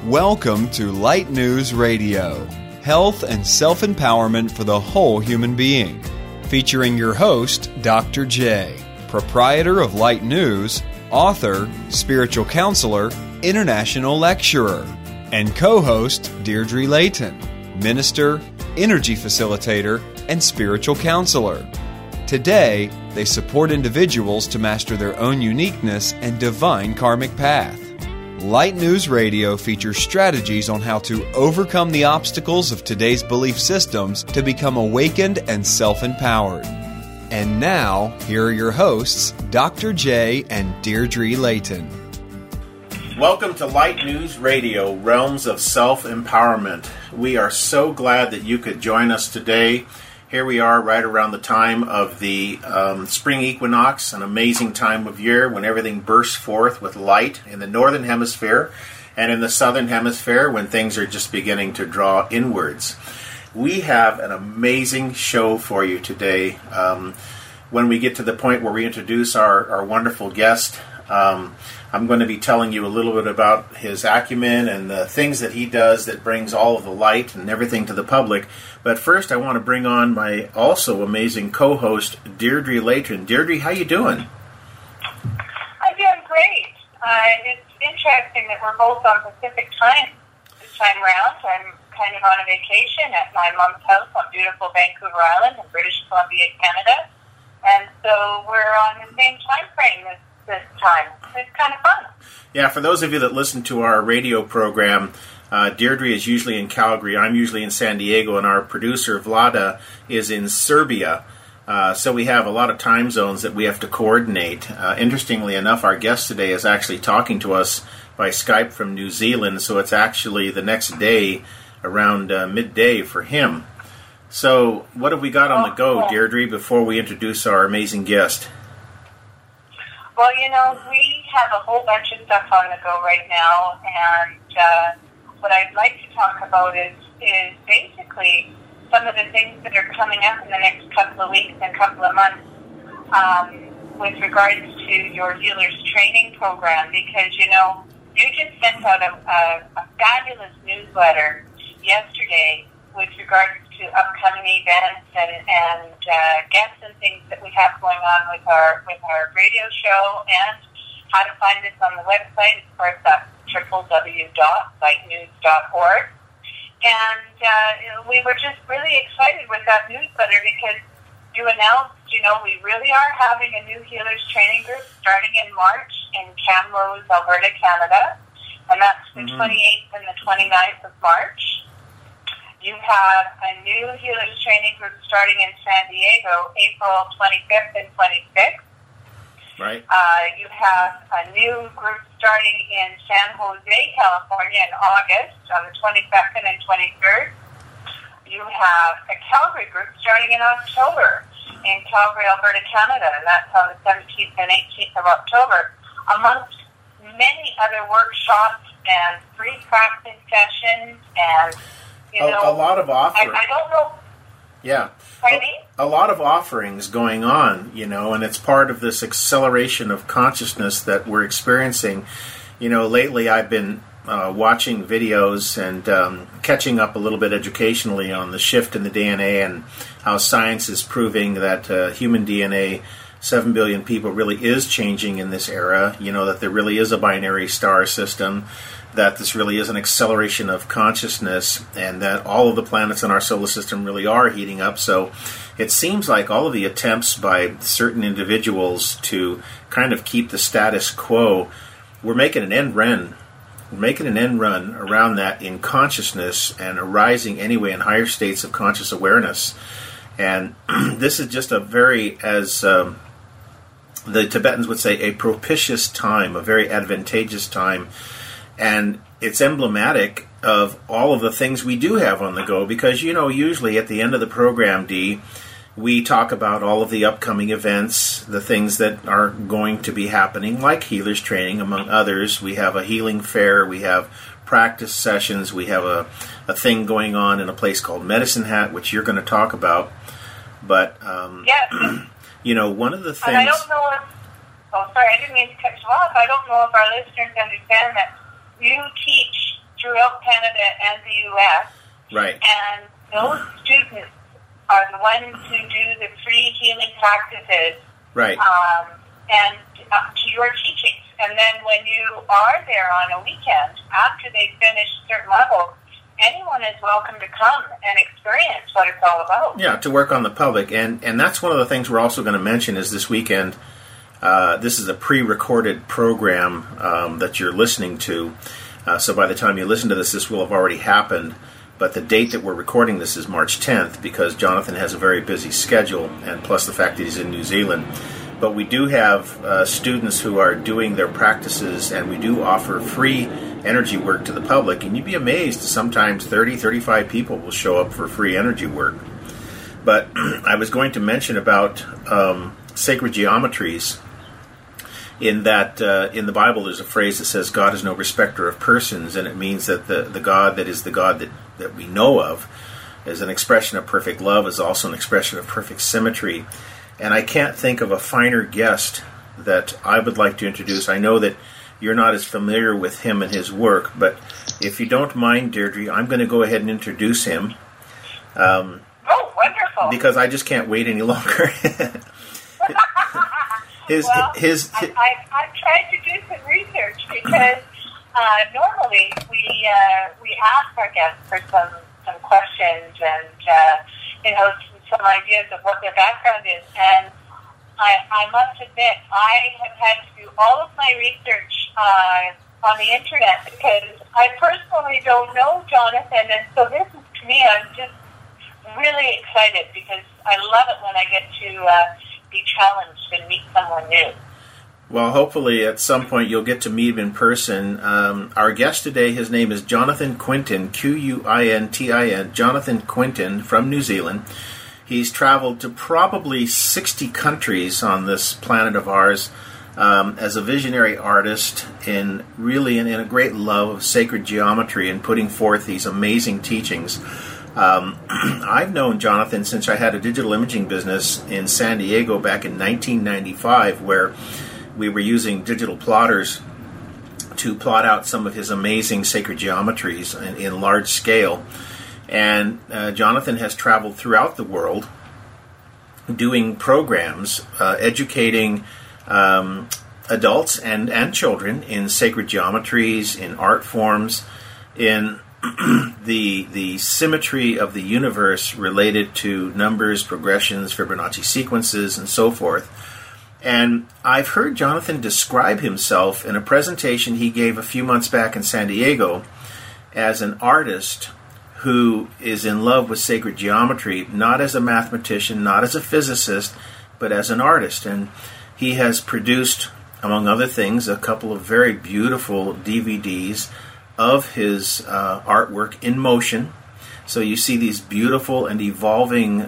Welcome to Light News Radio, health and self-empowerment for the whole human being. Featuring your host, Dr. J, proprietor of Light News, author, spiritual counselor, international lecturer, and co-host Deirdre Layton, minister, energy facilitator, and spiritual counselor. Today, they support individuals to master their own uniqueness and divine karmic path. Light News Radio features strategies on how to overcome the obstacles of today's belief systems to become awakened and self-empowered. And now, here are your hosts, Dr. J and Deirdre Layton. Welcome to Light News Radio, Realms of Self-Empowerment. We are so glad that you could join us today. Here we are right around the time of the spring equinox, an amazing time of year when everything bursts forth with light in the northern hemisphere, and in the southern hemisphere when things are just beginning to draw inwards. We have an amazing show for you today. When we get to the point where we introduce our wonderful guest, I'm going to be telling you a little bit about his acumen and the things that he does that brings all of the light and everything to the public. But first, I want to bring on my also amazing co-host, Deirdre Layton. Deirdre, how you doing? I'm doing great. It's interesting that we're both on Pacific time this time around. I'm kind of on a vacation at my mom's house on beautiful Vancouver Island in British Columbia, Canada. And so we're on the same time frame this time. It's kind of fun. Yeah, for those of you that listen to our radio program, Deirdre is usually in Calgary, I'm usually in San Diego, and our producer, Vlada, is in Serbia. So we have a lot of time zones that we have to coordinate. Interestingly enough, our guest today is actually talking to us by Skype from New Zealand, so it's actually the next day around midday for him. So what have we got on the go, Deirdre, before we introduce our amazing guest? Well, we have a whole bunch of stuff on the go right now, and what I'd like to talk about is basically some of the things that are coming up in the next couple of weeks and couple of months with regards to your healers training program, because, you just sent out a fabulous newsletter yesterday with regards to upcoming events and guests and things that we have going on with our radio show, and how to find us on the website. Of course, that's www.lightnews.org. And we were just really excited with that newsletter because you announced, we really are having a new healers training group starting in March in Kamloops, Alberta, Canada, and that's the 28th and the 29th of March. You have a new healers training group starting in San Diego, April 25th and 26th. Right. You have a new group starting in San Jose, California in August on the 22nd and 23rd. You have a Calgary group starting in October in Calgary, Alberta, Canada, and that's on the 17th and 18th of October, amongst many other workshops and free practice sessions and a lot of offerings. I don't know. Yeah. Pardon me? A lot of offerings going on, and it's part of this acceleration of consciousness that we're experiencing. Lately I've been watching videos and catching up a little bit educationally on the shift in the DNA and how science is proving that human DNA, 7 billion people, really is changing in this era. That there really is a binary star system, that this really is an acceleration of consciousness, and that all of the planets in our solar system really are heating up. So it seems like all of the attempts by certain individuals to kind of keep the status quo, we're making an end run. We're making an end run around that in consciousness and arising anyway in higher states of conscious awareness. And this is just a very, as the Tibetans would say, a propitious time, a very advantageous time. And it's emblematic of all of the things we do have on the go because, usually at the end of the program, Dee, we talk about all of the upcoming events, the things that are going to be happening, like healers training, among others. We have a healing fair, we have practice sessions, we have a thing going on in a place called Medicine Hat, which you're going to talk about. But, yes. One of the things... And I don't know if... Oh, sorry, I didn't mean to cut you off. I don't know if our listeners understand that you teach throughout Canada and the U.S. Right. And those students are the ones who do the free healing practices. Right. And to your teachings. And then when you are there on a weekend, after they finish certain levels, anyone is welcome to come and experience what it's all about. Yeah, to work on the public. And that's one of the things we're also going to mention is this weekend. This is a pre-recorded program that you're listening to. So by the time you listen to this, this will have already happened. But the date that we're recording this is March 10th because Jonathan has a very busy schedule, and plus the fact that he's in New Zealand. But we do have students who are doing their practices, and we do offer free energy work to the public. And you'd be amazed, sometimes 30, 35 people will show up for free energy work. But I was going to mention about sacred geometries, in that in the Bible there's a phrase that says God is no respecter of persons, and it means that the God that is the God that we know of is an expression of perfect love, is also an expression of perfect symmetry. And I can't think of a finer guest that I would like to introduce. I know that you're not as familiar with him and his work, but if you don't mind, Deirdre, I'm going to go ahead and introduce him. Oh, wonderful. Because I just can't wait any longer. I've tried to do some research because normally we ask our guests for some questions and some ideas of what their background is, and I must admit I have had to do all of my research on the internet because I personally don't know Jonathan, and so this is, to me, I'm just really excited because I love it when I get to be challenged and meet someone new. Well, hopefully at some point you'll get to meet him in person. Our guest today, his name is Jonathan Quintin, Quintin, Jonathan Quintin from New Zealand. He's traveled to probably 60 countries on this planet of ours as a visionary artist in a great love of sacred geometry and putting forth these amazing teachings. I've known Jonathan since I had a digital imaging business in San Diego back in 1995, where we were using digital plotters to plot out some of his amazing sacred geometries in large scale. And Jonathan has traveled throughout the world doing programs, educating adults and children in sacred geometries, in art forms, in the symmetry of the universe related to numbers, progressions, Fibonacci sequences, and so forth. And I've heard Jonathan describe himself in a presentation he gave a few months back in San Diego as an artist who is in love with sacred geometry, not as a mathematician, not as a physicist, but as an artist. And he has produced, among other things, a couple of very beautiful DVDs of his artwork in motion. So you see these beautiful and evolving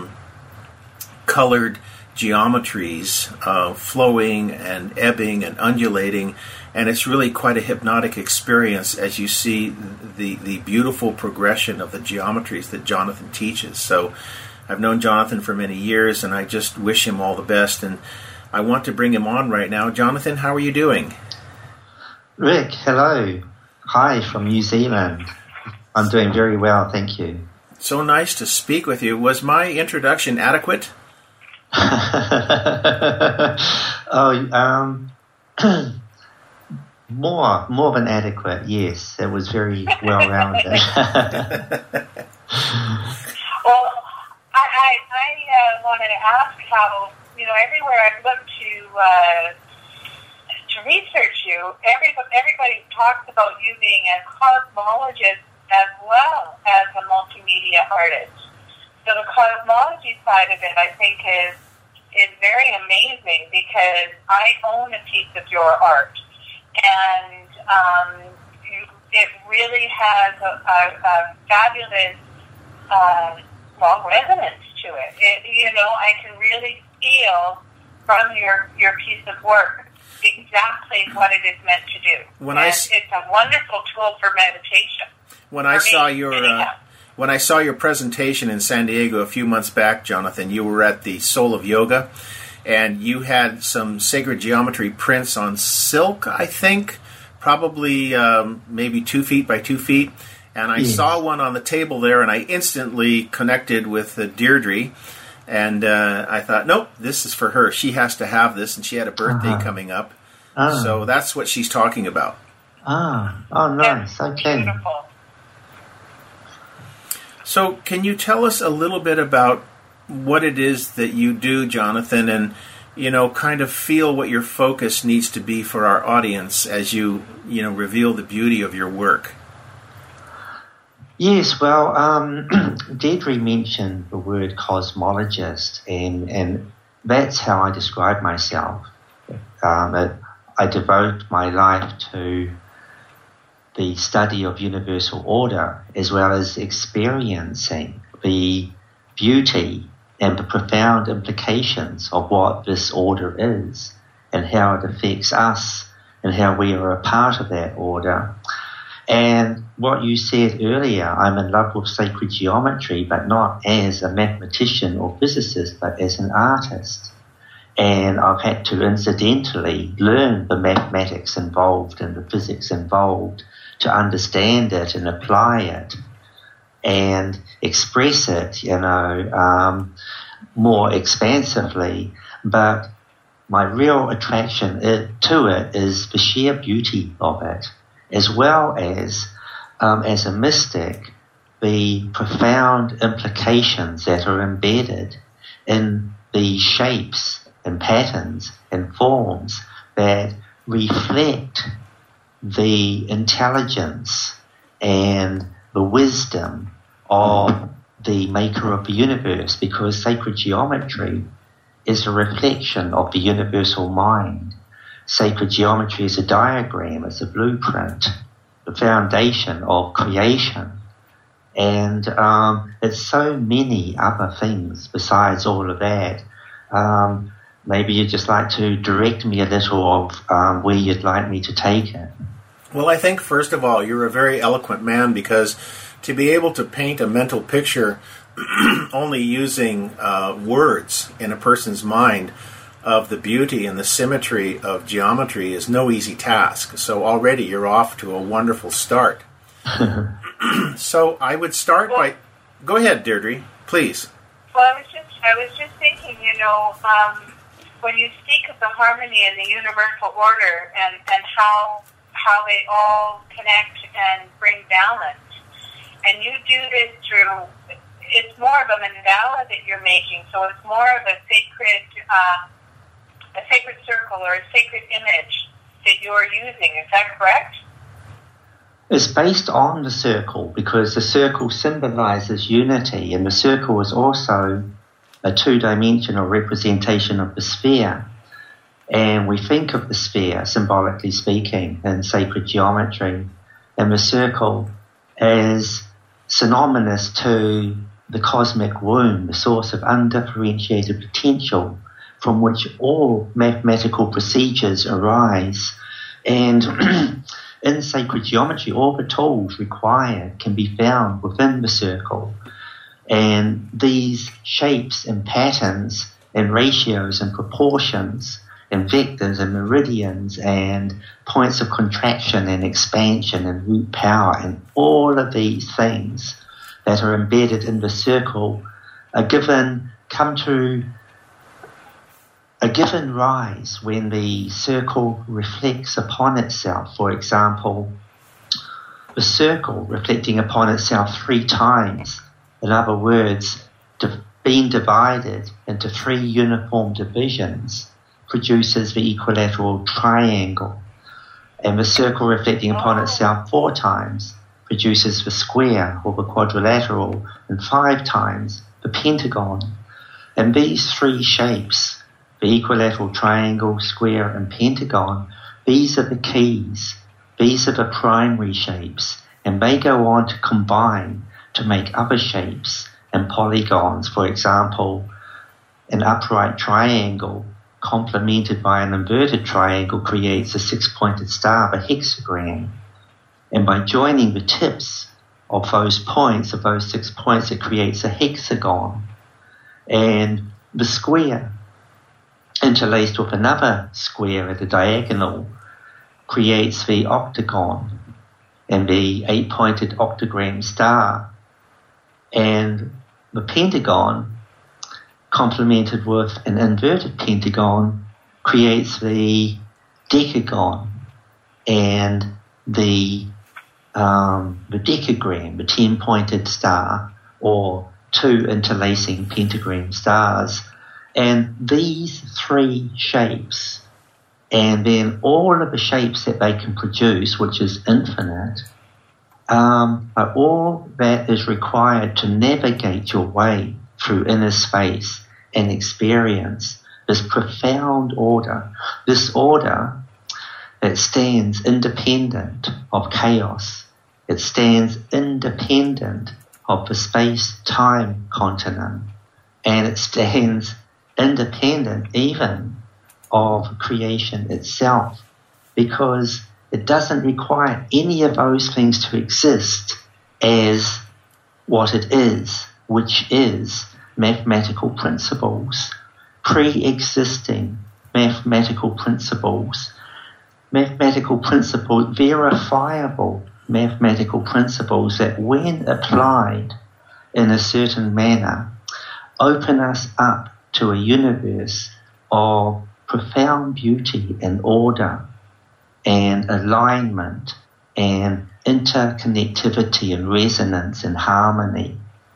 colored geometries flowing and ebbing and undulating, and it's really quite a hypnotic experience as you see the beautiful progression of the geometries that Jonathan teaches. So I've known Jonathan for many years, and I just wish him all the best, and I want to bring him on right now. Jonathan, how are you doing? Rick, hello. Hi from New Zealand. I'm doing very well, thank you. So nice to speak with you. Was my introduction adequate? More than adequate, yes. It was very well-rounded. Well, I wanted to ask how, everywhere I've looked to research you, everybody talks about you being a cosmologist as well as a multimedia artist. So the cosmology side of it, I think, is very amazing because I own a piece of your art, and it really has a fabulous resonance to it. I can really feel from your piece of work exactly what it is meant to do. It's a wonderful tool for meditation. When I saw your presentation in San Diego a few months back, Jonathan, you were at the Soul of Yoga, and you had some sacred geometry prints on silk, I think, probably maybe 2 feet by 2 feet. And I saw one on the table there, and I instantly connected with Deirdre. And I thought, nope, this is for her. She has to have this, and she had a birthday coming up. So that's what she's talking about. Oh, nice. Okay. Beautiful. So can you tell us a little bit about what it is that you do, Jonathan, and, kind of feel what your focus needs to be for our audience as you reveal the beauty of your work? Yes, well, Deirdre mentioned the word cosmologist, and that's how I describe myself. I devote my life to the study of universal order, as well as experiencing the beauty and the profound implications of what this order is, and how it affects us, and how we are a part of that order. And what you said earlier, I'm in love with sacred geometry, but not as a mathematician or physicist, but as an artist. And I've had to incidentally learn the mathematics involved and the physics involved to understand it and apply it and express it, more expansively. But my real attraction to it is the sheer beauty of it, as well as a mystic, the profound implications that are embedded in the shapes and patterns and forms that reflect the intelligence and the wisdom of the maker of the universe, because sacred geometry is a reflection of the universal mind. Sacred geometry is a diagram, it's a blueprint, the foundation of creation. And it's so many other things besides all of that. Maybe you'd just like to direct me a little of where you'd like me to take it. Well, I think, first of all, you're a very eloquent man, because to be able to paint a mental picture only using words in a person's mind of the beauty and the symmetry of geometry is no easy task. So already you're off to a wonderful start. So I would start by... Go ahead, Deirdre, please. Well, I was just thinking, when you speak of the harmony and the universal order and how they all connect and bring balance, and you do this through, it's more of a mandala that you're making, so it's more of a sacred circle or a sacred image that you're using. Is that correct? It's based on the circle, because the circle symbolizes unity, and the circle is also a two-dimensional representation of the sphere. And we think of the sphere, symbolically speaking, in sacred geometry, and the circle as synonymous to the cosmic womb, the source of undifferentiated potential from which all mathematical procedures arise. And in sacred geometry, all the tools required can be found within the circle. And these shapes and patterns and ratios and proportions and vectors and meridians and points of contraction and expansion and root power and all of these things that are embedded in the circle come to a given rise when the circle reflects upon itself. For example, the circle reflecting upon itself 3 times, in other words, being divided into 3 uniform divisions, produces the equilateral triangle. And the circle reflecting upon itself 4 times produces the square or the quadrilateral, and 5 times the pentagon. And these 3 shapes, the equilateral, triangle, square, and pentagon, these are the keys. These are the primary shapes, and they go on to combine to make other shapes and polygons. For example, an upright triangle complemented by an inverted triangle creates a 6-pointed star, a hexagram. And by joining the tips of those points, of those 6 points, it creates a hexagon. And the square, interlaced with another square at a diagonal, creates the octagon and the 8-pointed octagram star. And the pentagon, complemented with an inverted pentagon, creates the decagon and the decagram, the 10-pointed star, or 2 interlacing pentagram stars. And these 3 shapes, and then all of the shapes that they can produce, which is infinite, are all that is required to navigate your way through inner space and experience this profound order, this order that stands independent of chaos. It stands independent of the space-time continuum, and it stands independent even of creation itself, because it doesn't require any of those things to exist as what it is, which is mathematical principles, pre-existing mathematical principles, verifiable mathematical principles that, when applied in a certain manner, open us up to a universe of profound beauty and order and alignment and interconnectivity and resonance and harmony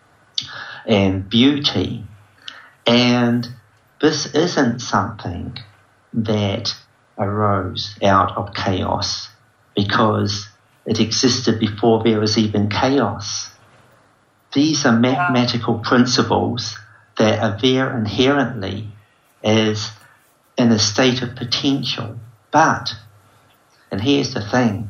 and beauty. And this isn't something that arose out of chaos because it existed before there was even chaos. These are mathematical principles that are there inherently as in a state of potential. But, and here's the thing,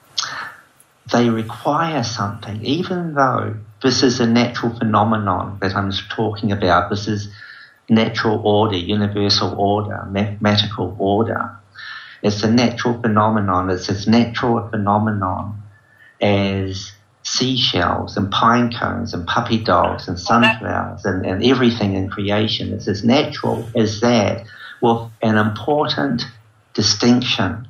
they require something. Even though this is a natural phenomenon that I'm talking about, this is natural order, universal order, mathematical order. It's a natural phenomenon. It's as natural a phenomenon as seashells and pine cones and puppy dogs and sunflowers and everything in creation. It's as natural as that, with an important distinction.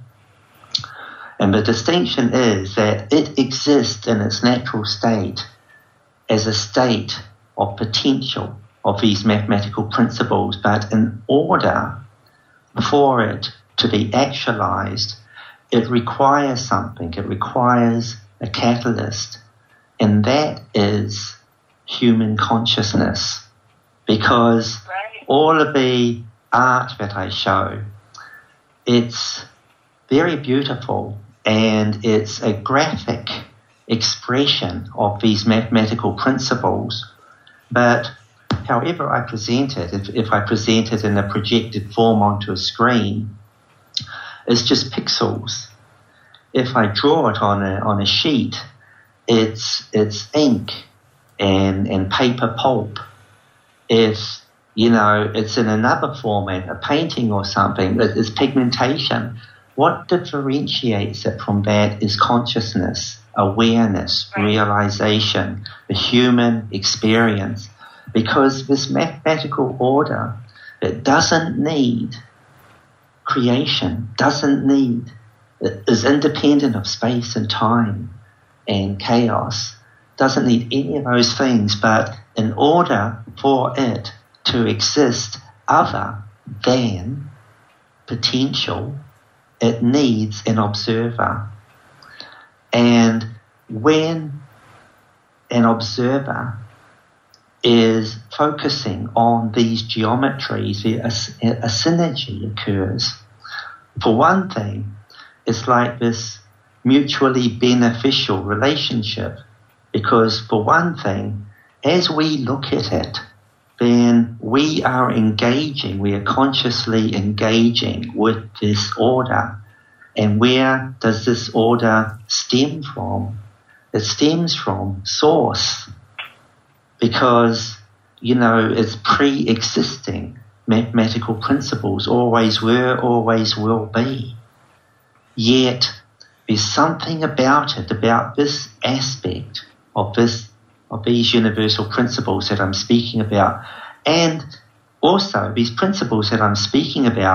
And the distinction is that it exists in its natural state as a state of potential of these mathematical principles, but in order for it to be actualized, it requires something. It requires a catalyst, and that is human consciousness. Because all of the art that I show, it's very beautiful, and it's a graphic expression of these mathematical principles. But however I present it, if I present it in a projected form onto a screen, it's just pixels. If I draw it on a sheet, it's ink and paper pulp. If it's in another format, a painting or something, it's pigmentation. What differentiates it from that is consciousness, awareness, realization, the human experience. Because this mathematical order that doesn't need creation, is independent of space and time and chaos, doesn't need any of those things, but in order for it to exist other than potential, it needs an observer. And when an observer is focusing on these geometries, a synergy occurs. For one thing, it's like this mutually beneficial relationship, because for one thing, as we look at it, then we are consciously engaging with this order. And where does this order stem from? It stems from Source, because, it's pre-existing mathematical principles, always were, always will be. Yet there's something about it, about this aspect of these universal principles that I'm speaking about. And also, these principles that I'm speaking about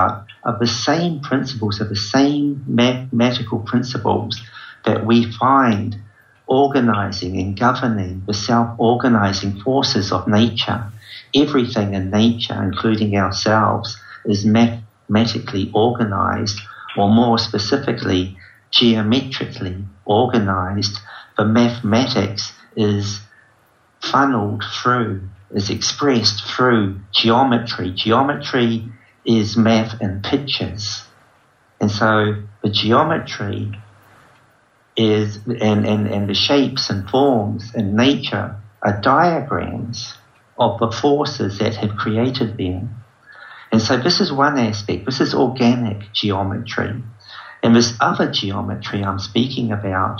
are the same principles, are the same mathematical principles that we find organizing and governing the self-organizing forces of nature. Everything in nature, including ourselves, is mathematically organized, or more specifically, geometrically organized. The mathematics is funneled through, is expressed through geometry. Geometry is math in pictures. And so the geometry is, and the shapes and forms in nature are diagrams of the forces that have created them. And so this is one aspect. This is organic geometry. And this other geometry I'm speaking about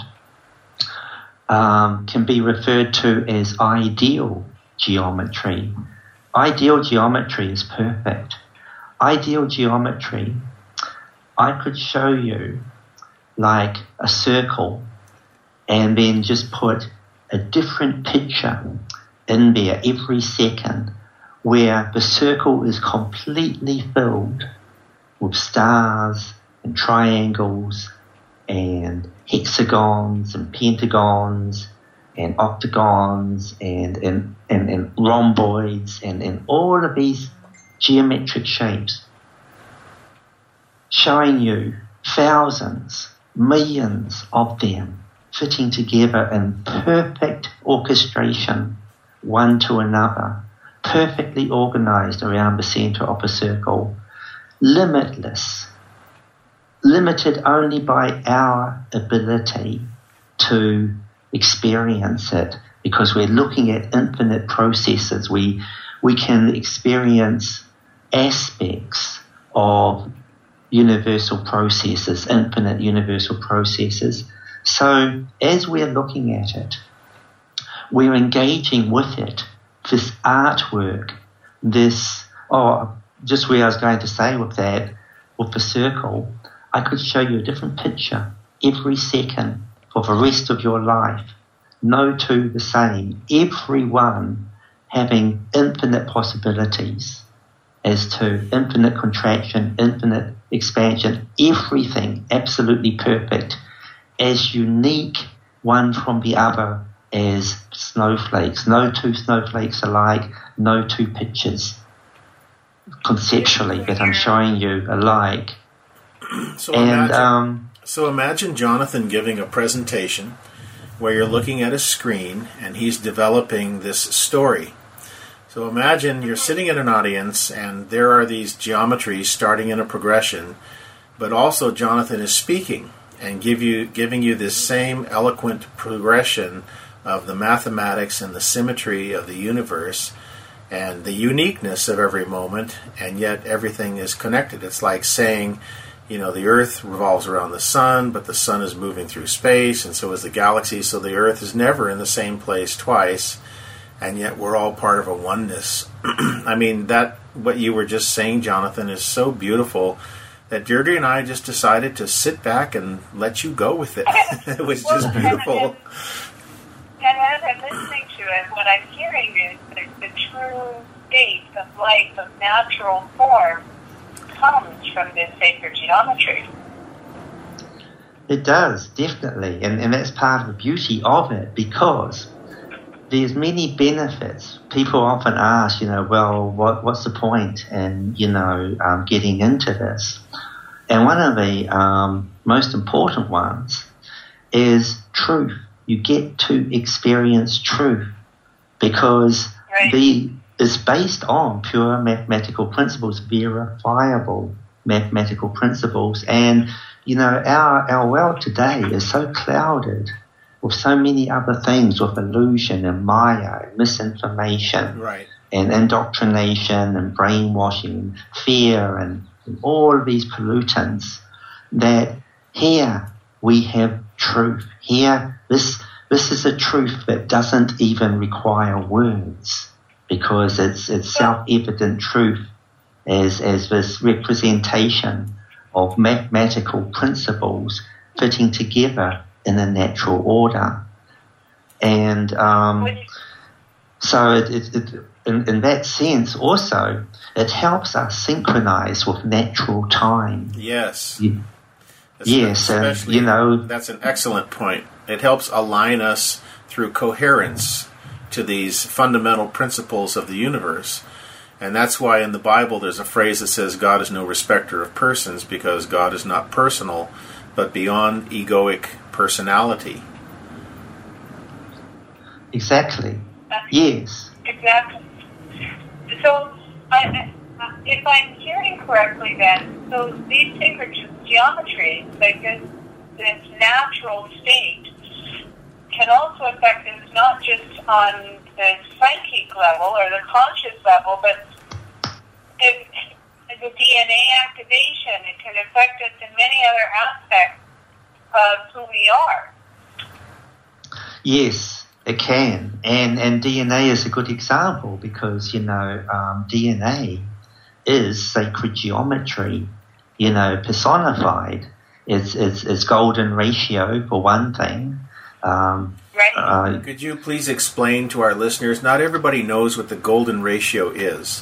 can be referred to as ideal geometry. Ideal geometry is perfect. Ideal geometry, I could show you like a circle and then just put a different picture in there every second where the circle is completely filled with stars and triangles and hexagons and pentagons and octagons and rhomboids and all of these geometric shapes, showing you thousands, millions of them fitting together in perfect orchestration, one to another, perfectly organized around the center of a circle, limitless, limited only by our ability to experience it, because we're looking at infinite processes. We can experience aspects of universal processes, infinite universal processes. So as we're looking at it, we're engaging with it, this artwork, just where I was going to say with that, with the circle, I could show you a different picture every second for the rest of your life. No two the same. Every one having infinite possibilities as to infinite contraction, infinite expansion, everything absolutely perfect, as unique one from the other as snowflakes. No two snowflakes alike, no two pictures conceptually that I'm showing you alike. So imagine Jonathan giving a presentation where you're looking at a screen and he's developing this story. So imagine you're sitting in an audience and there are these geometries starting in a progression, but also Jonathan is speaking and giving you this same eloquent progression of the mathematics and the symmetry of the universe and the uniqueness of every moment, and yet everything is connected. It's like saying, the Earth revolves around the Sun, but the Sun is moving through space, and so is the galaxy, so the Earth is never in the same place twice, and yet we're all part of a oneness. I mean, what you were just saying, Jonathan, is so beautiful that Deirdre and I just decided to sit back and let you go with it. It was just beautiful. And as I'm listening to it, what I'm hearing is that the true state of life, of natural form, comes from this sacred geometry. It does, definitely. And that's part of the beauty of it, because there's many benefits. People often ask, what's the point in, getting into this? And one of the most important ones is truth. You get to experience truth, because it's based on pure mathematical principles, verifiable mathematical principles. And, our world today is so clouded with so many other things, with illusion and maya, misinformation, and indoctrination and brainwashing, fear and all of these pollutants, that here we have truth. Here, this is a truth that doesn't even require words, because it's self-evident truth as this representation of mathematical principles fitting together in a natural order. And so in that sense also, it helps us synchronize with natural time. Yes. Yes, and that's an excellent point. It helps align us through coherence to these fundamental principles of the universe. And that's why in the Bible there's a phrase that says God is no respecter of persons, because God is not personal, but beyond egoic personality. Exactly. Yes. Exactly. So, if I'm hearing correctly then, so these sacred geometries, like this natural state, can also affect us not just on the psychic level or the conscious level, but the DNA activation. It can affect us in many other aspects of who we are. Yes, it can. And DNA is a good example because, DNA is sacred geometry, personified. It's golden ratio, for one thing. Right. Could you please explain to our listeners? Not everybody knows what the golden ratio is.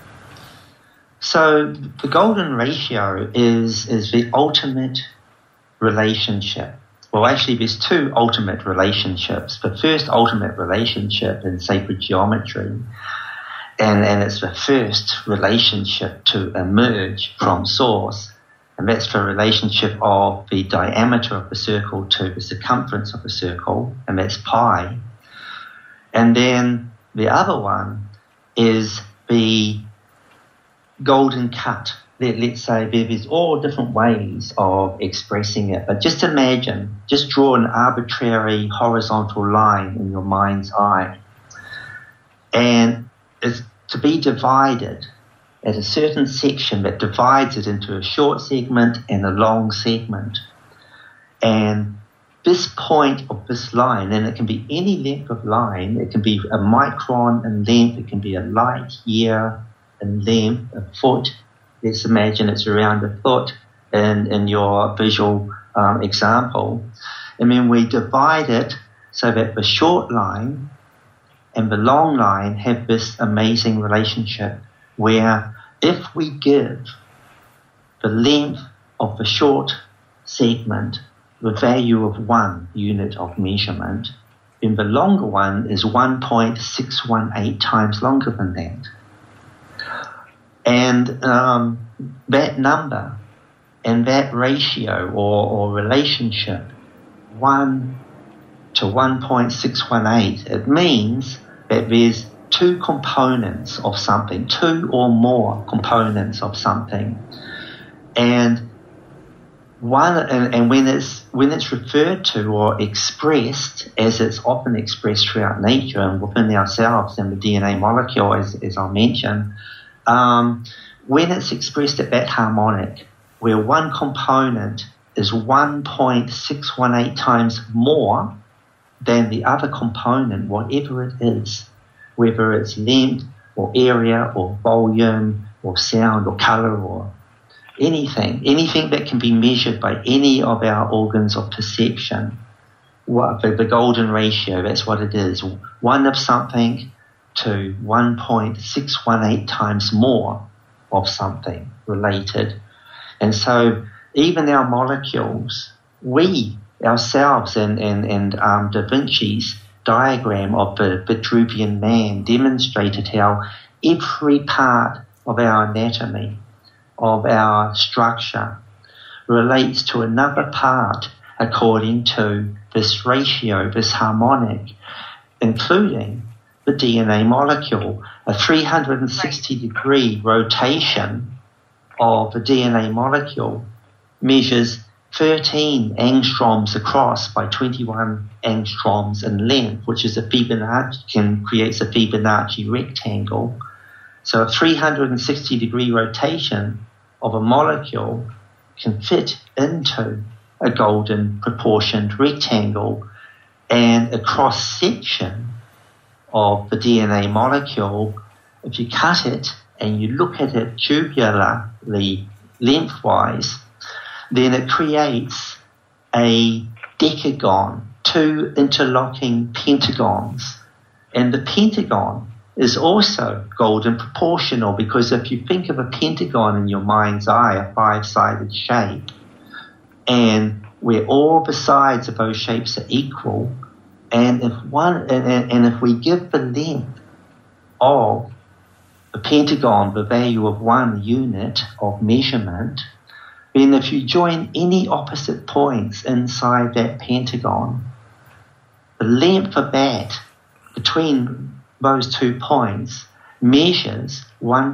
So the golden ratio is the ultimate relationship. Well, actually, there's two ultimate relationships. The first ultimate relationship in sacred geometry, and it's the first relationship to emerge from source, and that's the relationship of the diameter of the circle to the circumference of the circle, and that's pi. And then the other one is the golden cut. Let's say there's all different ways of expressing it, but just imagine, just draw an arbitrary horizontal line in your mind's eye, and it's to be divided at a certain section that divides it into a short segment and a long segment. And this point of this line, and it can be any length of line, it can be a micron in length, it can be a light year in length, a foot. Let's imagine it's around a foot in your visual example. And then we divide it so that the short line and the long line have this amazing relationship where if we give the length of the short segment the value of 1 unit of measurement, then the longer one is 1.618 times longer than that. And that number and that ratio or relationship, 1 to 1.618, it means that there's two components of something, two or more components of something. And when it's referred to or expressed, as it's often expressed throughout nature and within ourselves and the DNA molecule, as I mentioned, when it's expressed at that harmonic, where one component is 1.618 times more than the other component, whatever it is, whether it's length or area or volume or sound or color or anything that can be measured by any of our organs of perception. The golden ratio, that's what it is. 1 of something to 1.618 times more of something related. And so even our molecules, we ourselves and Da Vinci's diagram of the Vitruvian Man demonstrated how every part of our anatomy, of our structure, relates to another part according to this ratio, this harmonic, including the DNA molecule. A 360-degree rotation of the DNA molecule measures 13 angstroms across by 21 angstroms in length, which is creates a Fibonacci rectangle. So a 360-degree rotation of a molecule can fit into a golden proportioned rectangle, and a cross-section of the DNA molecule, if you cut it and you look at it tubularly, lengthwise, then it creates a decagon, two interlocking pentagons. And the pentagon is also golden proportional, because if you think of a pentagon in your mind's eye, a five-sided shape, and where all the sides of those shapes are equal, and if we give the length of the pentagon the value of 1 unit of measurement, then if you join any opposite points inside that pentagon, the length of that between those 2 points measures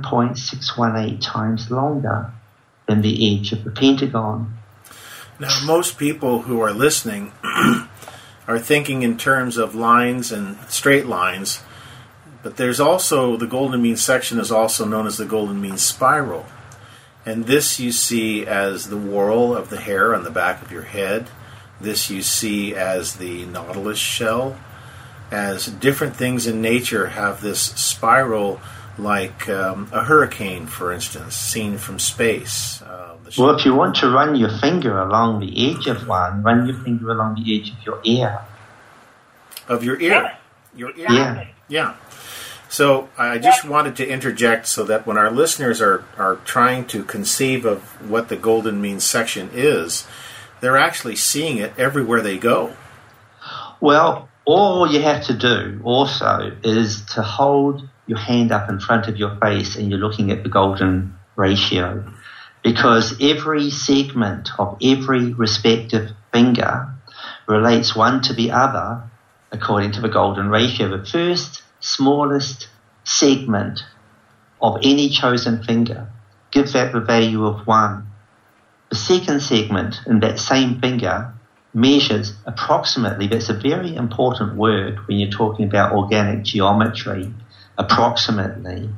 1.618 times longer than the edge of the pentagon. Now, most people who are listening are thinking in terms of lines and straight lines, but there's also, the golden mean section is also known as the golden mean spiral. And this you see as the whorl of the hair on the back of your head. This you see as the nautilus shell, as different things in nature have this spiral, like a hurricane, for instance, seen from space. Well, if you want to run your finger along the edge of one, run your finger along the edge of your ear. Of your ear? Your ear? Yeah. So I just wanted to interject so that when our listeners are trying to conceive of what the golden mean section is, they're actually seeing it everywhere they go. Well, all you have to do also is to hold your hand up in front of your face and you're looking at the golden ratio, because every segment of every respective finger relates one to the other according to the golden ratio. The first smallest segment of any chosen finger gives that the value of 1. The second segment in that same finger measures approximately, that's a very important word when you're talking about organic geometry, approximately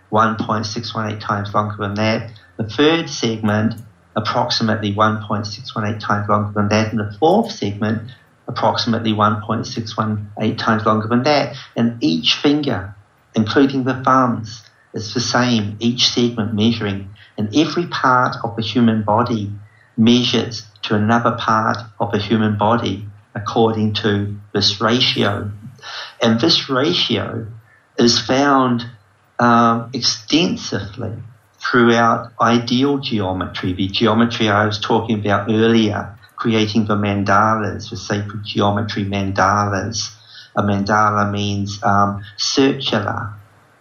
1.618 times longer than that. The third segment, approximately 1.618 times longer than that. And the fourth segment, approximately 1.618 times longer than that. And each finger, including the thumbs, is the same, each segment measuring. And every part of the human body measures to another part of the human body according to this ratio. And this ratio is found extensively throughout ideal geometry, the geometry I was talking about earlier, creating the mandalas, the sacred geometry mandalas. A mandala means circular,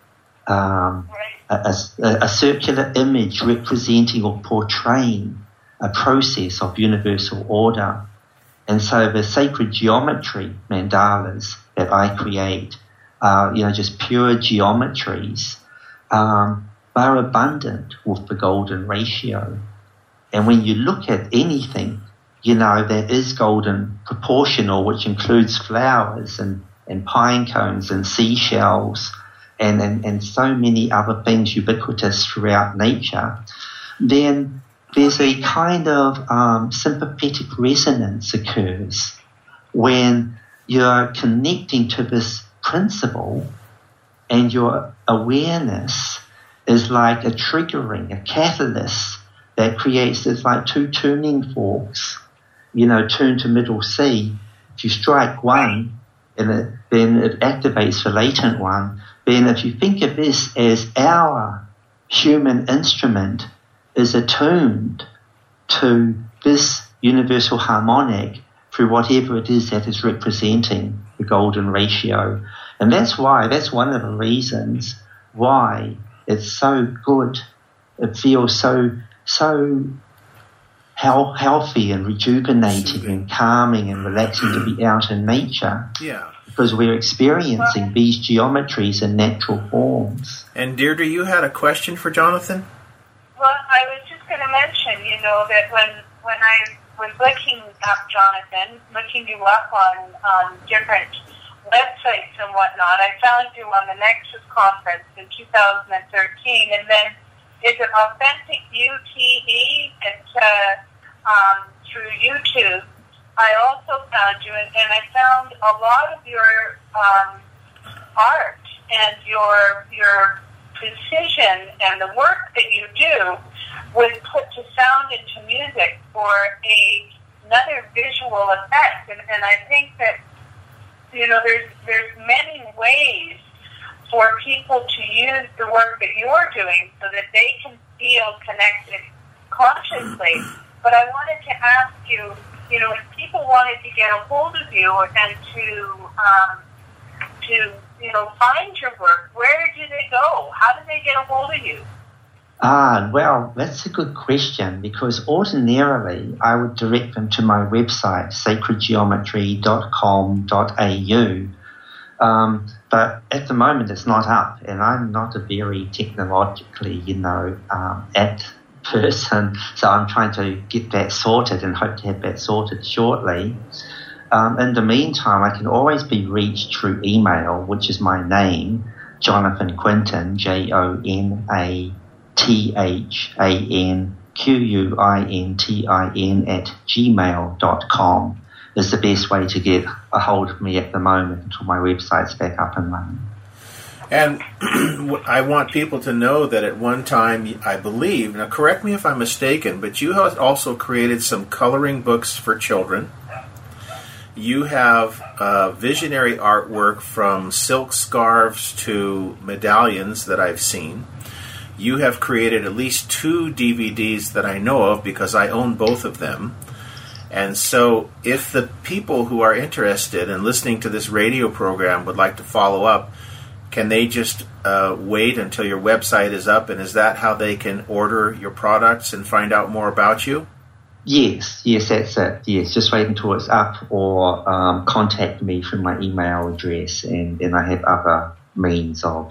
a circular image representing or portraying a process of universal order. And so the sacred geometry mandalas that I create are, just pure geometries, are abundant with the golden ratio. And when you look at anything, that is golden proportional, which includes flowers and pine cones and seashells and so many other things ubiquitous throughout nature, then there's a kind of sympathetic resonance occurs when you're connecting to this principle, and your awareness is like a triggering, a catalyst that creates, it's like two tuning forks, tune to middle C. If you strike one, then it activates the latent one. Then if you think of this as our human instrument is attuned to this universal harmonic through whatever it is that is representing the golden ratio. And that's one of the reasons why it's so good. It feels so healthy and rejuvenating and calming and relaxing to be out in nature. Yeah. Because we're experiencing these geometries in natural forms. And Deirdre, you had a question for Jonathan? Well, I was just going to mention, that when I was looking up Jonathan, looking you up on different websites and whatnot, I found you on the Nexus conference in 2013, and then is it Authentic UTE? It's through YouTube. I also found you, and I found a lot of your art and your precision and the work that you do was put to sound into music for another visual effect. And I think that, there's many ways for people to use the work that you're doing so that they can feel connected consciously. But I wanted to ask you, if people wanted to get a hold of you and to find your work, where do they go? How do they get a hold of you? Well, that's a good question, because ordinarily I would direct them to my website, sacredgeometry.com.au. But at the moment it's not up, and I'm not a very technologically, apt person, so I'm trying to get that sorted and hope to have that sorted shortly. In the meantime, I can always be reached through email, which is my name, Jonathan Quintin, JonathanQuintin @gmail.com is the best way to get a hold of me at the moment until my website's back up and running. And I want people to know that at one time, I believe, now correct me if I'm mistaken, but you have also created some coloring books for children. You have visionary artwork from silk scarves to medallions that I've seen. You have created at least 2 DVDs that I know of because I own both of them. And so if the people who are interested in listening to this radio program would like to follow up, can they just wait until your website is up? And is that how they can order your products and find out more about you? Yes, that's it. Yes, just wait until it's up, or contact me from my email address, and I have other means of,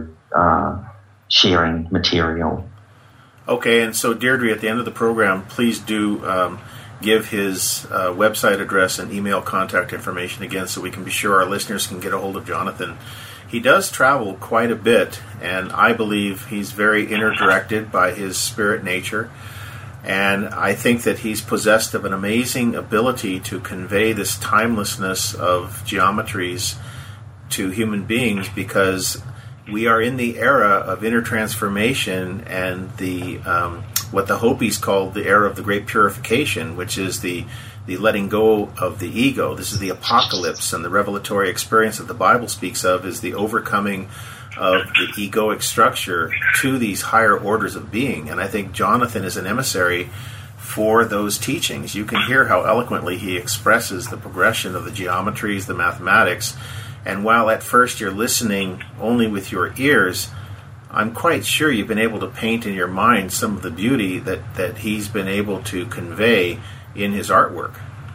sharing material. Okay, and so Deirdre, at the end of the program, please do give his website address and email contact information again so we can be sure our listeners can get a hold of Jonathan. He does travel quite a bit, and I believe he's very inner-directed by his spirit nature. And I think that he's possessed of an amazing ability to convey this timelessness of geometries to human beings, because we are in the era of inner transformation and the what the Hopis called the era of the great purification, which is the letting go of the ego. This is the apocalypse, and the revelatory experience that the Bible speaks of is the overcoming of the egoic structure to these higher orders of being. And I think Jonathan is an emissary for those teachings. You can hear how eloquently he expresses the progression of the geometries, the mathematics, and while at first you're listening only with your ears, I'm quite sure you've been able to paint in your mind some of the beauty that he's been able to convey in his artwork.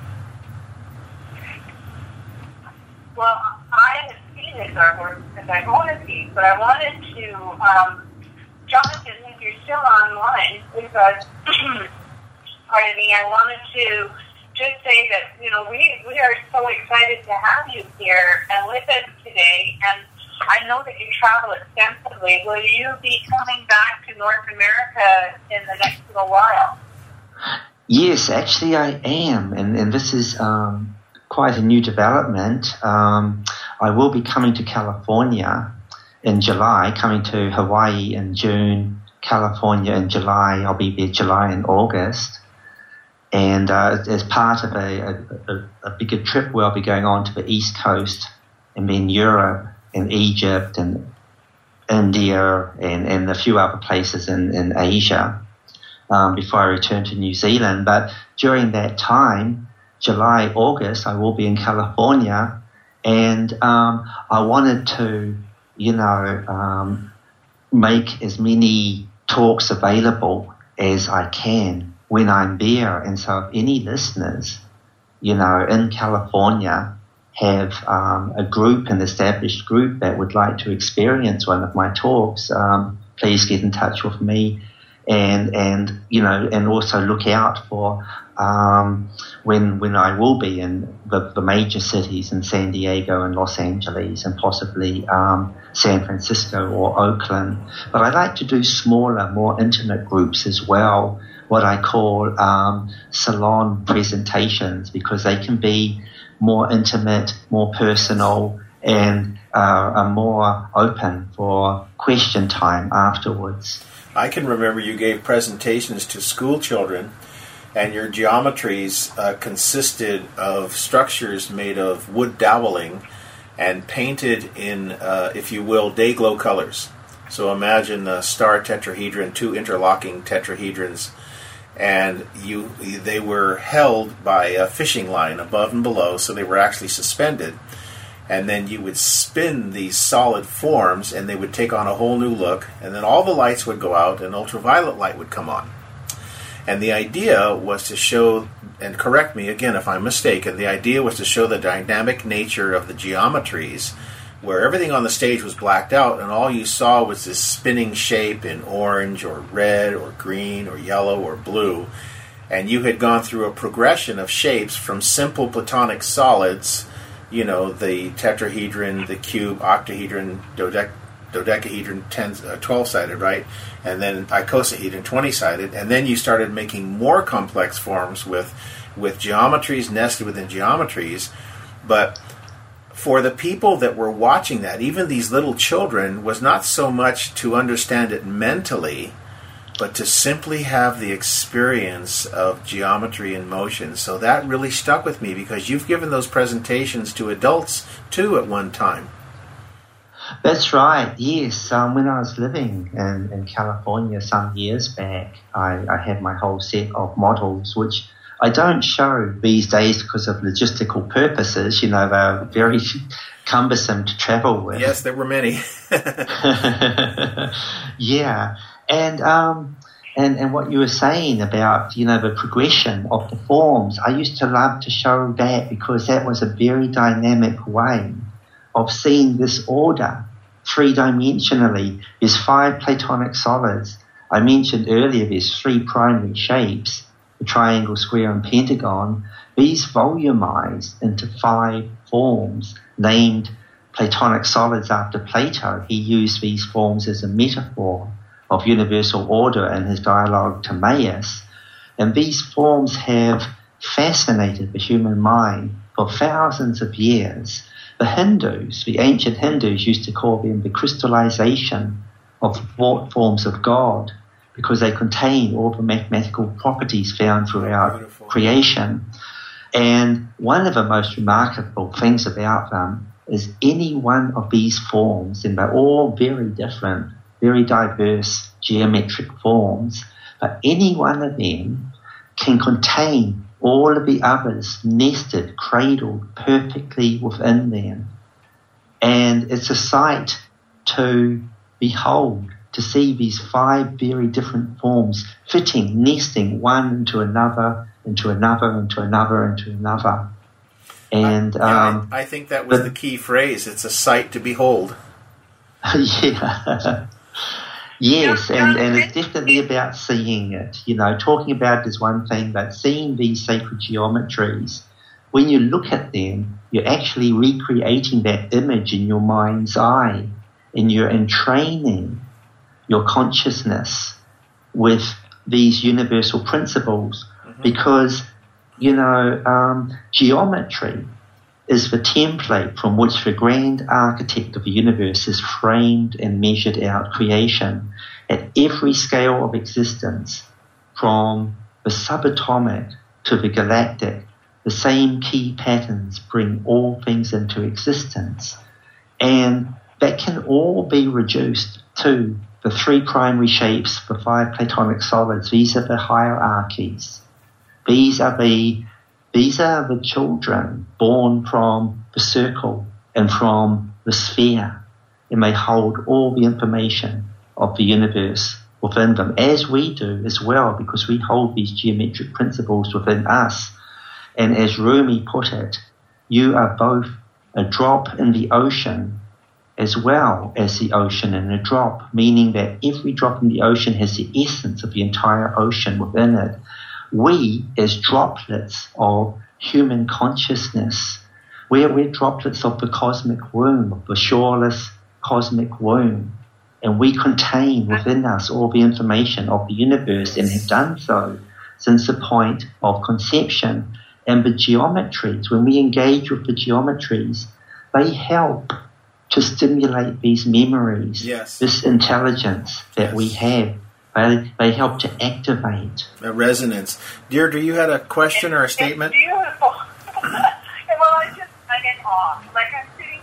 Well, I have seen his artwork because I own a piece, but I wanted to, Jonathan, if you're still online with us, pardon me, I wanted to just say that, we are so excited to have you here and with us today, and I know that you travel extensively. Will you be coming back to North America in the next little while? Yes, actually I am, and this is quite a new development. I will be coming to California in July, coming to Hawaii in June, California in July. I'll be there July and August. And as part of a bigger trip where I'll be going on to the East Coast, and then Europe and Egypt and India and a few other places in Asia before I return to New Zealand. But during that time, July, August, I will be in California, and I wanted to, make as many talks available as I can when I'm there. And so if any listeners, in California have a group, an established group that would like to experience one of my talks, please get in touch with me, and also look out for when I will be in the major cities in San Diego and Los Angeles and possibly San Francisco or Oakland. But I like to do smaller, more intimate groups as well, what I call salon presentations, because they can be more intimate, more personal, and are more open for question time afterwards. I can remember you gave presentations to school children, and your geometries consisted of structures made of wood doweling, and painted in, if you will, day-glow colors. So imagine a star tetrahedron, 2 interlocking tetrahedrons, and they were held by a fishing line above and below, so they were actually suspended. And then you would spin these solid forms, and they would take on a whole new look, and then all the lights would go out, and ultraviolet light would come on. And the idea was to show, and correct me again if I'm mistaken, the idea was to show the dynamic nature of the geometries, where everything on the stage was blacked out, and all you saw was this spinning shape in orange or red or green or yellow or blue. And you had gone through a progression of shapes from simple platonic solids, the tetrahedron, the cube, octahedron, dodecahedron, 12-sided, right? And then icosahedron, 20-sided. And then you started making more complex forms with geometries nested within geometries. But for the people that were watching that, even these little children, was not so much to understand it mentally, but to simply have the experience of geometry in motion. So that really stuck with me, because you've given those presentations to adults too at one time. That's right, yes. When I was living in California some years back, I had my whole set of models, which I don't show these days because of logistical purposes. They're very cumbersome to travel with. Yes, there were many. Yeah. And what you were saying about, the progression of the forms, I used to love to show that, because that was a very dynamic way of seeing this order three-dimensionally. There's 5 platonic solids. I mentioned earlier there's 3 primary shapes, the triangle, square, and pentagon. These volumized into 5 forms named platonic solids after Plato. He used these forms as a metaphor of universal order in his dialogue Timaeus. And these forms have fascinated the human mind for thousands of years. The ancient Hindus used to call them the crystallization of thought forms of God, because they contain all the mathematical properties found throughout creation. And one of the most remarkable things about them is any one of these forms, and they're all very different, very diverse geometric forms, but any one of them can contain all of the others nested, cradled perfectly within them. And it's a sight to behold, to see these 5 very different forms fitting, nesting one into another, into another, into another, into another. And I think that was the key phrase. It's a sight to behold. Yeah. Yes, and it's definitely about seeing it. Talking about it is one thing, but seeing these sacred geometries, when you look at them, you're actually recreating that image in your mind's eye, and you're entraining your consciousness with these universal principles, because, geometry is the template from which the grand architect of the universe has framed and measured out creation at every scale of existence, from the subatomic to the galactic. The same key patterns bring all things into existence, and that can all be reduced to the 3 primary shapes, the 5 platonic solids. These are the hierarchies. These are the children born from the circle and from the sphere, and they hold all the information of the universe within them, as we do as well, because we hold these geometric principles within us. And as Rumi put it, you are both a drop in the ocean as well as the ocean in a drop, meaning that every drop in the ocean has the essence of the entire ocean within it. We, as droplets of human consciousness, we're droplets of the cosmic womb, of the shoreless cosmic womb, and we contain within us all the information of the universe, and have done so since the point of conception. And the geometries, when we engage with the geometries, they help to stimulate these memories, this intelligence that we have. They help to activate a resonance. Deirdre, you had a question or a statement? It's beautiful. Well, I'm in awe. Like, I'm sitting here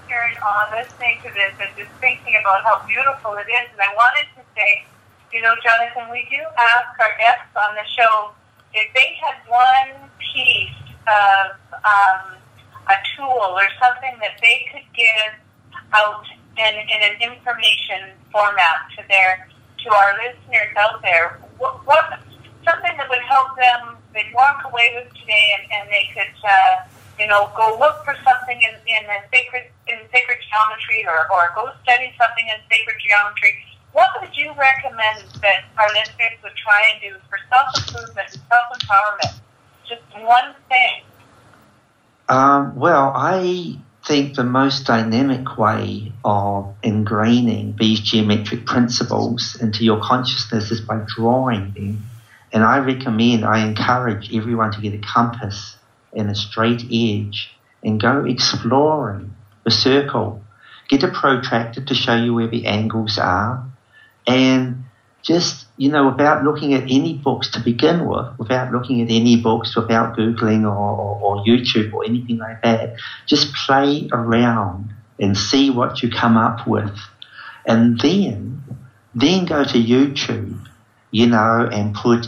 on listening to this and just thinking about how beautiful it is. And I wanted to say, Jonathan, we do ask our guests on the show if they had one piece of a tool or something that they could give out in an information format to our listeners out there. What something that would help them, they'd walk away with today, and they could, go look for something in sacred geometry, or go study something in sacred geometry. What would you recommend that our listeners would try and do for self-improvement and self-empowerment? Just one thing. Well, I think the most dynamic way of ingraining these geometric principles into your consciousness is by drawing them. And I encourage everyone to get a compass and a straight edge and go exploring the circle. Get a protractor to show you where the angles are. And just, without looking at any books to begin with, without Googling or YouTube or anything like that, just play around and see what you come up with. And then go to YouTube, and put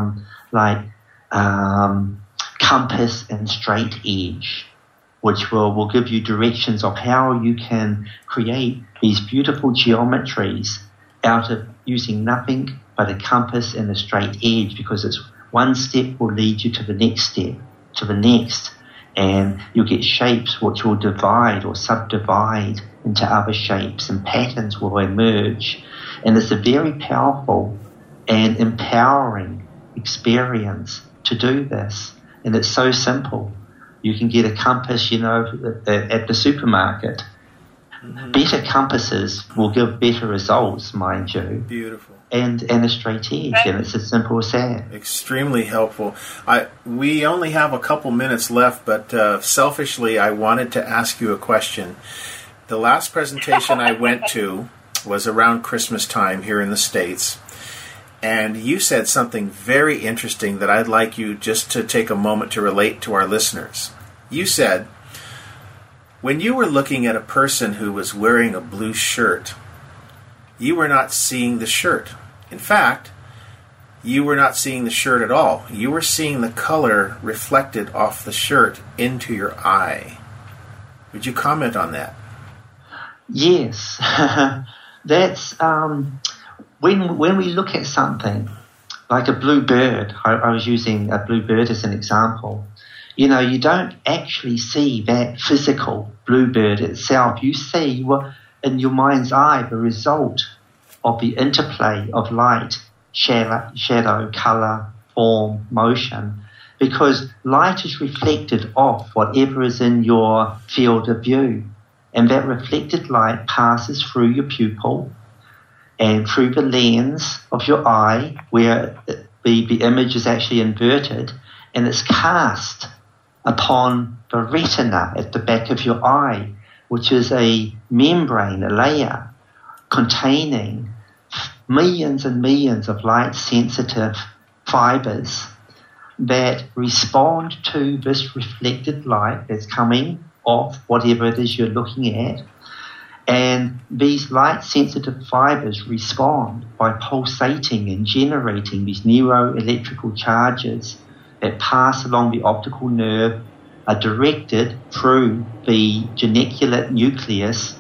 compass and straight edge, which will give you directions of how you can create these beautiful geometries out of using nothing but a compass and a straight edge, because it's one step will lead you to the next step, to the next, and you'll get shapes which will divide or subdivide into other shapes, and patterns will emerge. And it's a very powerful and empowering experience to do this. And it's so simple. You can get a compass, at the supermarket. Mm-hmm. Better compasses will give better results, mind you. Beautiful. And a straight edge, and it's as simple as that. Extremely helpful. We only have a couple minutes left, but selfishly, I wanted to ask you a question. The last presentation I went to was around Christmas time here in the States, and you said something very interesting that I'd like you just to take a moment to relate to our listeners. You said, when you were looking at a person who was wearing a blue shirt, you were not seeing the shirt. In fact, you were not seeing the shirt at all. You were seeing the color reflected off the shirt into your eye. Would you comment on that? Yes. That's when we look at something like a blue bird. I was using a blue bird as an example. You don't actually see that physical bluebird itself. You see in your mind's eye the result of the interplay of light, shadow, color, form, motion, because light is reflected off whatever is in your field of view, and that reflected light passes through your pupil and through the lens of your eye, where the image is actually inverted, and it's cast upon the retina at the back of your eye, which is a membrane, a layer, containing millions and millions of light-sensitive fibers that respond to this reflected light that's coming off whatever it is you're looking at. And these light-sensitive fibers respond by pulsating and generating these neuroelectrical charges that pass along the optical nerve, are directed through the geniculate nucleus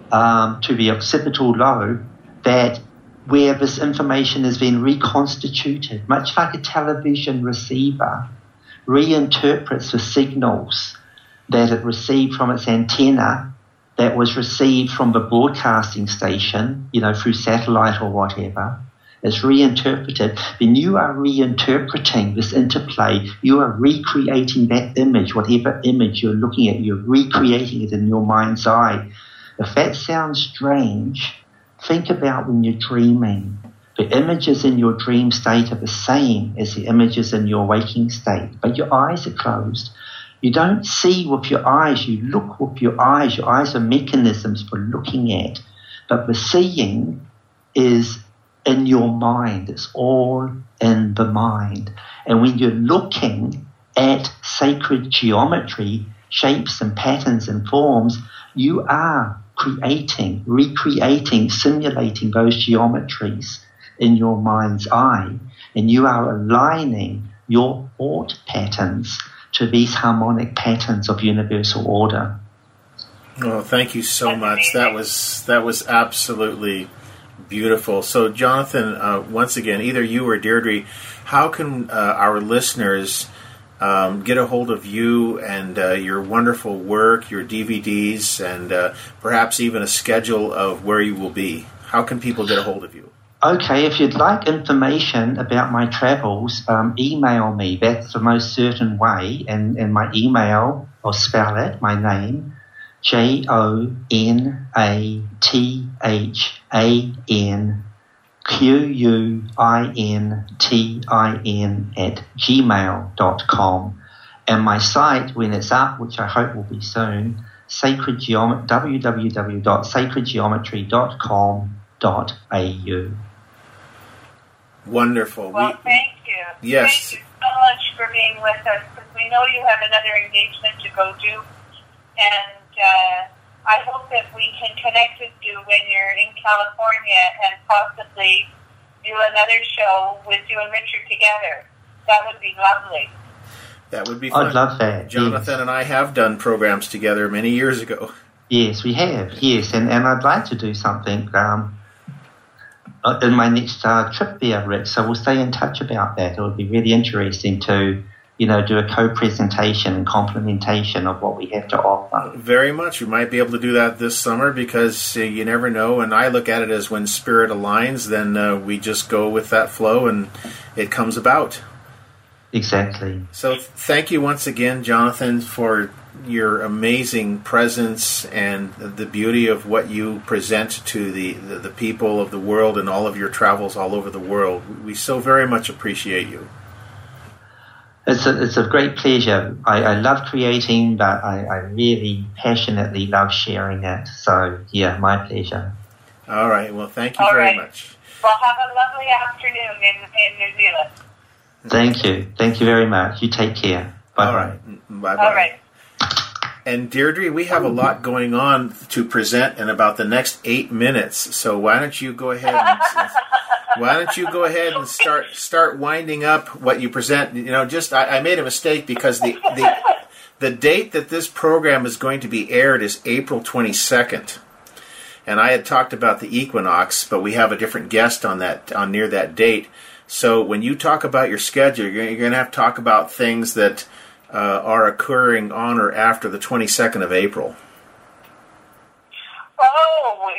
to the occipital lobe, that where this information has been reconstituted, much like a television receiver reinterprets the signals that it received from its antenna, that was received from the broadcasting station, through satellite or whatever. It's reinterpreted. Then you are reinterpreting this interplay. You are recreating that image, whatever image you're looking at. You're recreating it in your mind's eye. If that sounds strange, think about when you're dreaming. The images in your dream state are the same as the images in your waking state, but your eyes are closed. You don't see with your eyes, you look with your eyes. Your eyes are mechanisms for looking at, but the seeing is in your mind. It's all in the mind. And when you're looking at sacred geometry, shapes and patterns and forms, you are recreating, simulating those geometries in your mind's eye, and you are aligning your thought patterns to these harmonic patterns of universal order. Oh, thank you so much. That was absolutely beautiful. So, Jonathan, once again, either you or Deirdre, how can our listeners get a hold of you and your wonderful work, your DVDs, and perhaps even a schedule of where you will be? How can people get a hold of you? Okay, if you'd like information about my travels, email me. That's the most certain way. And my email, I'll spell it, my name, JONATHANQUINTIN@gmail.com. And my site, when it's up, which I hope will be soon, www.sacredgeometry.com.au. Wonderful. Well, thank you. Yes. Thank you so much for being with us, because we know you have another engagement to go to, and I hope that we can connect with you when you're in California and possibly do another show with you and Richard together. That would be lovely. That would be fun. I'd love that. Jonathan yes. and I have done programs together many years ago. Yes, we have. Yes, and I'd like to do something in my next trip there, Rick. So we'll stay in touch about that. It would be really interesting to, do a co-presentation and complementation of what we have to offer. Very much. We might be able to do that this summer, because you never know. And I look at it as when spirit aligns, then we just go with that flow and it comes about. Exactly. So thank you once again, Jonathan, for your amazing presence and the beauty of what you present to the people of the world and all of your travels all over the world. We so very much appreciate you. It's a great pleasure. I love creating, but I really passionately love sharing it. So, yeah, my pleasure. All right. Well, thank you very much. Well, have a lovely afternoon in New Zealand. Thank you. Thank you very much. You take care. Bye. All right. Bye-bye. All right. And Deirdre, we have a lot going on to present in about the next 8 minutes. So why don't you go ahead and start winding up what you present? I made a mistake, because the date that this program is going to be aired is April 22nd. And I had talked about the equinox, but we have a different guest on near that date. So when you talk about your schedule, you're going to have to talk about things that are occurring on or after the 22nd of April. Oh,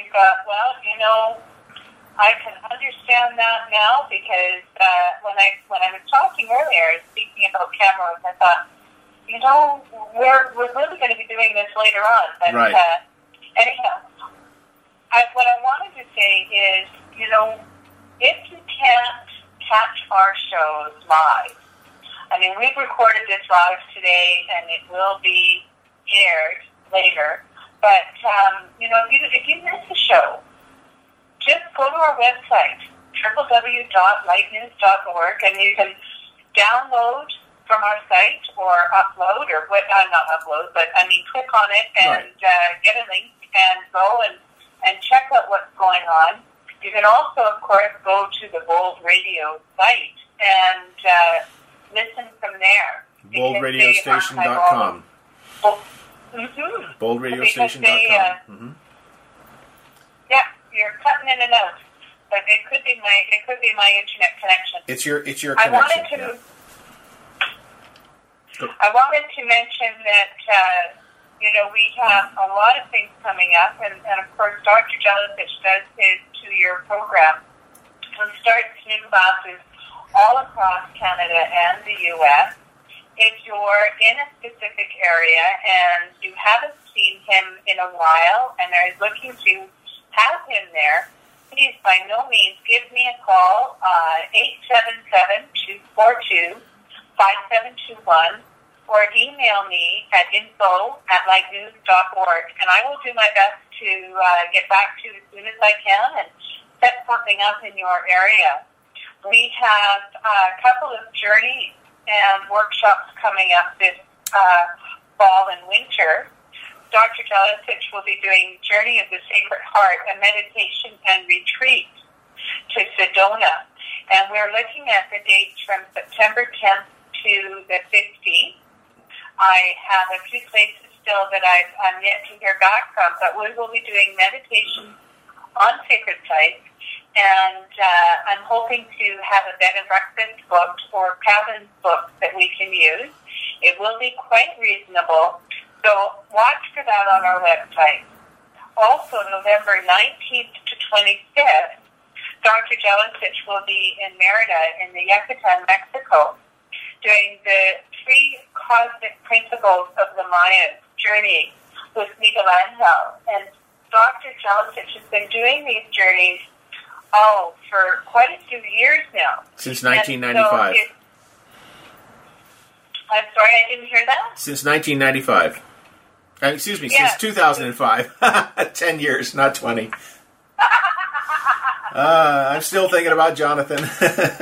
I can understand that now, because when I was talking earlier, speaking about cameras, I thought, we're really going to be doing this later on. But right. Anyhow, what I wanted to say is, if you can't catch our shows live, we've recorded this live today, and it will be aired later. But, if you miss the show, just go to our website, www.lightnews.org, and you can download from our site or upload, or not upload, but click on it and get a link and go and check out what's going on. You can also, of course, go to the Bold Radio site and listen from there. BoldRadiostation.com. BoldRadiostation.com. Yeah, you're cutting in and out, but it could be my internet connection. It's your connection. I wanted to mention that we have a lot of things coming up, and of course Dr. Jellyfish does his 2-year program and starts new classes all across Canada and the U.S. If you're in a specific area and you haven't seen him in a while and are looking to have him there, please by no means give me a call, 877-242-5721, or email me at info@lightnews.org, and I will do my best to get back to you as soon as I can and set something up in your area. We have a couple of journeys and workshops coming up this fall and winter. Dr. Jelicic will be doing Journey of the Sacred Heart, a meditation and retreat to Sedona. And we're looking at the dates from September 10th to the 15th. I have a few places still that I'm yet to hear back from, but we will be doing meditation on sacred sites, and I'm hoping to have a bed and breakfast booked or cabin booked that we can use. It will be quite reasonable, so watch for that on our website. Also, November 19th to 25th, Dr. Jelicic will be in Mérida in the Yucatan, Mexico, doing the 3 cosmic principles of the Mayas journey with Miguel Angel. And Dr. Jelicic has been doing these journeys, for quite a few years now. Since 1995. So I'm sorry, I didn't hear that? Since 1995. Since 2005. 10 years, not 20. I'm still thinking about Jonathan. You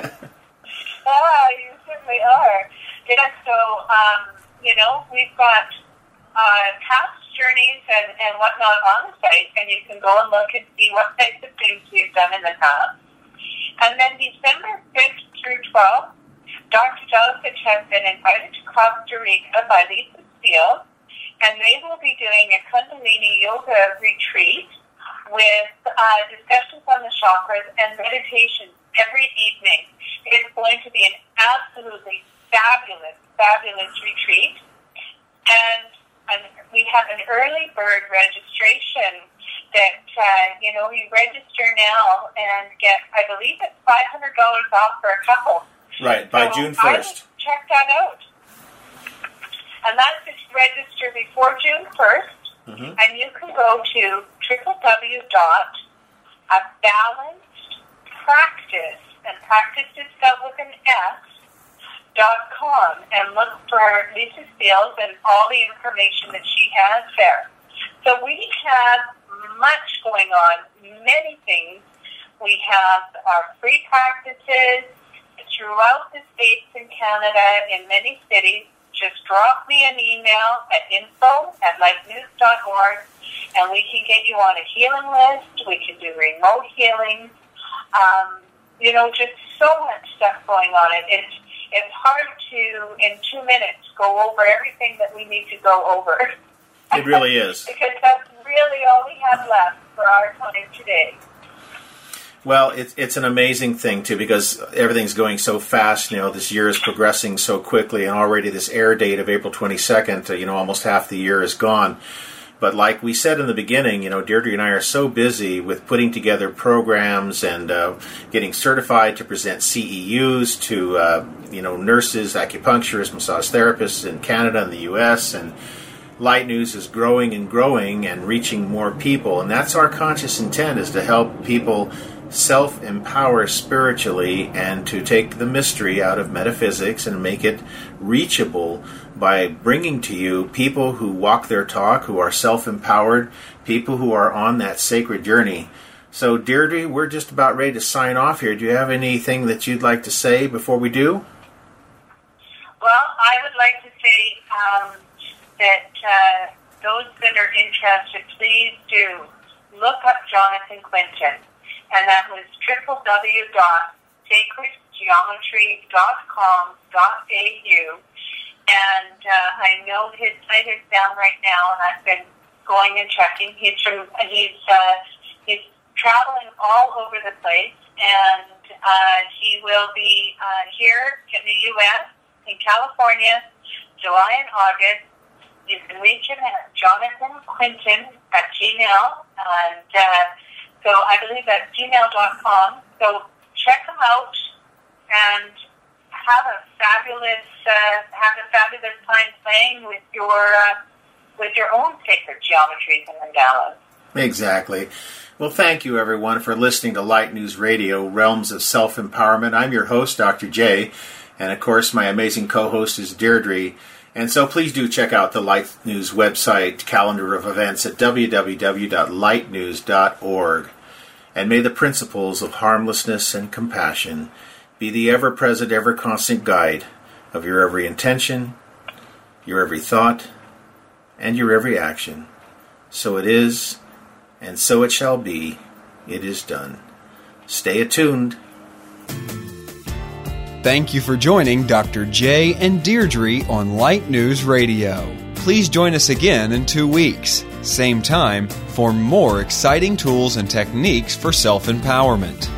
certainly are. Yeah, so, we've got past journeys and whatnot on the site, and you can go and look and see what types of things we've done in the past. And then December 5th through 12th, Dr. Jelicic has been invited to Costa Rica by Lisa Steele, and they will be doing a Kundalini Yoga retreat with discussions on the chakras and meditation every evening. It is going to be an absolutely fabulous, fabulous retreat. And we have an early bird registration that, you register now and get, I believe it's $500 off for a couple. Right, by June 1st. Check that out. And that's to register before June 1st. Mm-hmm. And you can go to www.abalancedpractice, and practice is spelled with an S, .com, and look for Lisa Steele and all the information that she has there. So we have much going on, many things. We have our free practices throughout the States and Canada in many cities. Just drop me an email at info@lightnews.org, and we can get you on a healing list. We can do remote healing. Just so much stuff going on. It's hard to, in 2 minutes, go over everything that we need to go over. It really is. Because that's really all we have left for our time today. Well, it's an amazing thing, too, because everything's going so fast. This year is progressing so quickly, and already this air date of April 22nd, almost half the year is gone. But like we said in the beginning, Deirdre and I are so busy with putting together programs and getting certified to present CEUs to, nurses, acupuncturists, massage therapists in Canada and the U.S., and Light News is growing and growing and reaching more people. And that's our conscious intent, is to help people self-empower spiritually and to take the mystery out of metaphysics and make it reachable by bringing to you people who walk their talk, who are self-empowered, people who are on that sacred journey. So, Deirdre, we're just about ready to sign off here. Do you have anything that you'd like to say before we do? Well, I would like to say that those that are interested, please do look up Jonathan Quinton. And that was www.sacredgeometry.com.au. And I know his site is down right now, and I've been going and checking. He's traveling all over the place, and he will be here in the U.S., in California, July and August. You can reach him at jonathanquinton@gmail, and so I believe that's gmail.com. So check him out and have a fabulous time playing with your own sacred geometries and mandalas. Exactly. Well, thank you, everyone, for listening to Light News Radio, Realms of Self-Empowerment. I'm your host, Dr. J, and, of course, my amazing co-host is Deirdre. And so please do check out the Light News website, calendar of events at www.lightnews.org. And may the principles of harmlessness and compassion be the ever-present, ever-constant guide of your every intention, your every thought, and your every action. So it is, and so it shall be. It is done. Stay attuned. Thank you for joining Dr. J and Deirdre on Light News Radio. Please join us again in 2 weeks, same time, for more exciting tools and techniques for self-empowerment.